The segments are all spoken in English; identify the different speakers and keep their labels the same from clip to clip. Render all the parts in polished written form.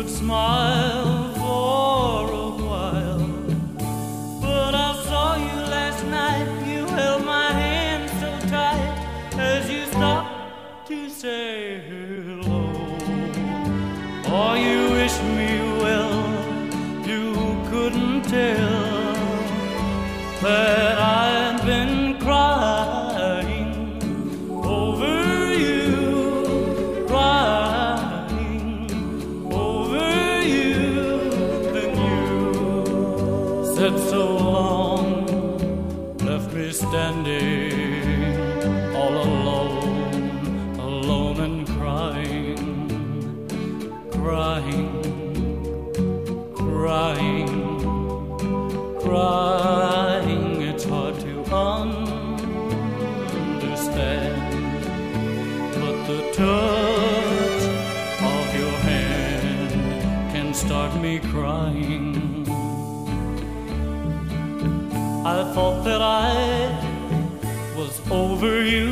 Speaker 1: could smile for a while, but I saw you last night. You held my hand so tight as you stopped to say hello. Oh, you wished me well. You couldn't tell that I'd been crying over you, crying over you. Then you said so long, left me standing all alone, alone and crying, crying, crying, crying. It's hard to understand, but the touch of your hand can start me crying. I thought that I was over you,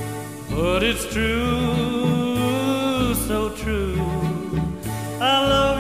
Speaker 1: but it's true, so true. I love